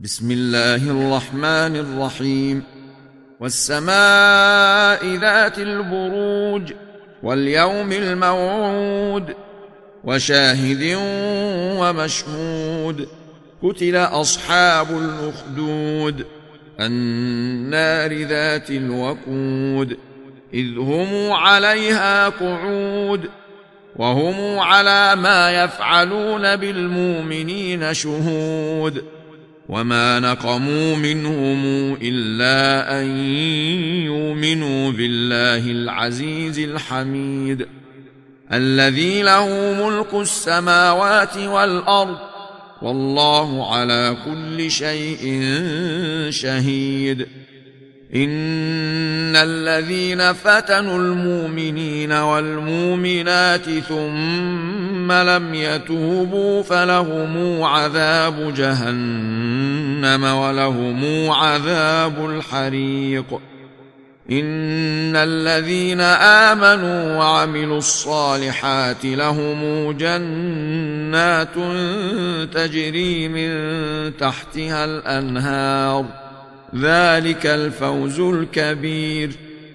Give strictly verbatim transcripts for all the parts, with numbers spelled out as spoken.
بسم الله الرحمن الرحيم والسماء ذات البروج واليوم الموعود وشاهد ومشهود قتل أصحاب الأخدود النار ذات الوقود إذ هم عليها قعود وهم على ما يفعلون بالمؤمنين شهود وما نقموا منهم إلا أن يؤمنوا بالله العزيز الحميد الذي له ملك السماوات والأرض والله على كل شيء شهيد إن الذين فتنوا المؤمنين والمؤمنات ثم لم يتوبوا فلهم عذاب جهنم ولهم عذاب الحريق إن الذين آمنوا وعملوا الصالحات لهم جنات تجري من تحتها الأنهار ذلك الفوز الكبير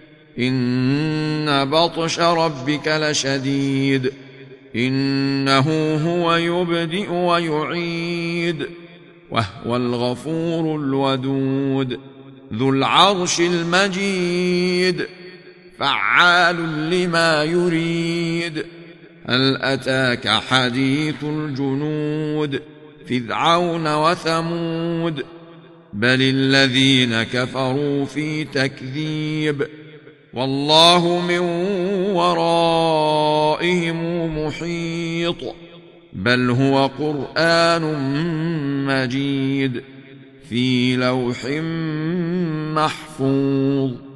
إن بطش ربك لشديد إنه هو يبدئ ويعيد وهو الغفور الودود ذو العرش المجيد فعال لما يريد هل أتاك حديث الجنود فرعون وثمود بل الذين كفروا في تكذيب والله من ورائهم محيط بل هو قرآن مجيد في لوح محفوظ.